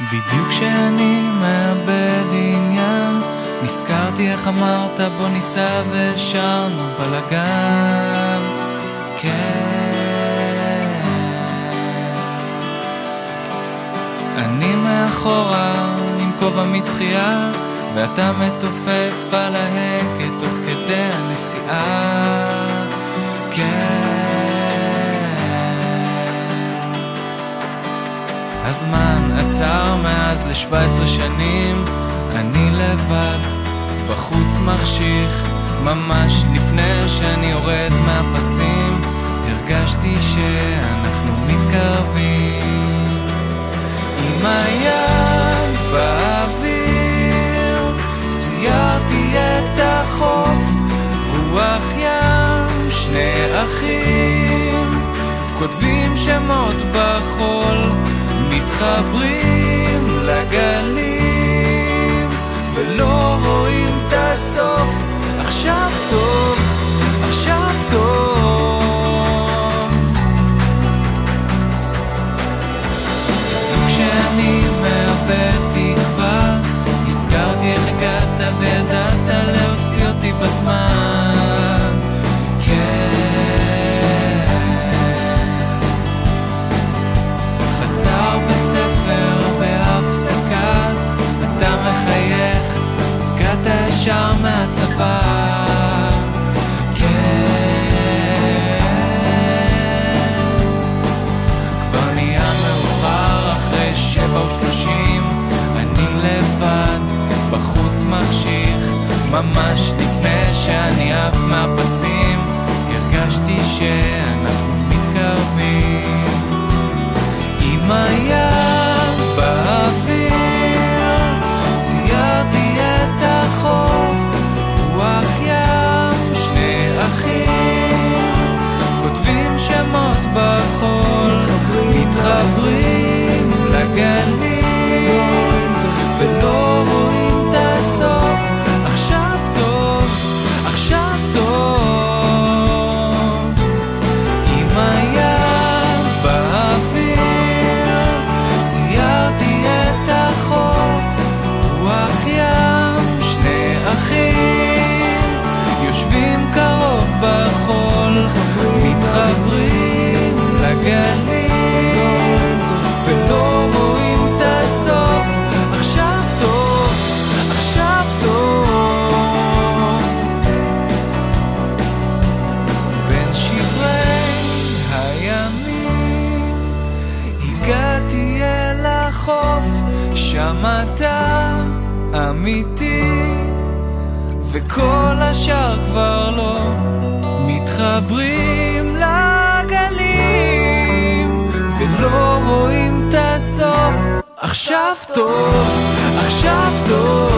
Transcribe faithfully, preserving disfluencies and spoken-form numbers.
בדיוק כשאני מאבד עניין נזכרתי איך אמרת בוא ניסע ושרנו בלגן. כן, אני מאחורה עם כובע מצחייה ואתה מתופף על ההגה תוך כדי הנסיעה. כן, הזמן עצר מאז לשבע עשרה שנים, אני לבד בחוץ מחשיך, ממש לפני שאני יורד מהפסים הרגשתי שאנחנו מתקרבים. עם היד באוויר ציירתי את החוף, רוח ים, שני אחים כותבים שמות בחול, מתחברים לגלים ולא רואים את הסוף. עכשיו טוב, עכשיו טוב. וכשאני מאבד תקווה הזכרתי איך הגעת וידעת להוציא אותי בזמן. כן, חצר בית ספר בהפסקה אתה מחייך, הגעת ישר מהצבא. בחוץ מחשיך, ממש לפני שאני עף מהפסים הרגשתי שאנחנו מתקרבים. עם היד באוויר ציירתי את החוף, רוח ים, שני אחים כותבים שמות בחול, מתחברים לגלים ולא רואים את הסוף. עכשיו טוב, עכשיו טוב. עם היד באוויר ציירתי את החוף, רוח ים, שני אחים יושבים קרוב בחול, מתחברים לגלים ולא רואים את הסוף. שם אתה אמיתי וכל השאר כבר לא, מתחברים לגלים ולא רואים את הסוף. עכשיו טוב, עכשיו טוב.